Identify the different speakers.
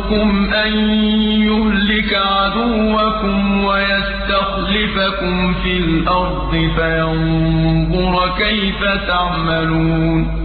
Speaker 1: يَأْمُرُكُمْ أَن يُهْلِكَ عَدُوَّكُمْ وَيَسْتَخْلِفَكُمْ فِي الْأَرْضِ فَيَنظُرَ كَيْفَ تَعْمَلُونَ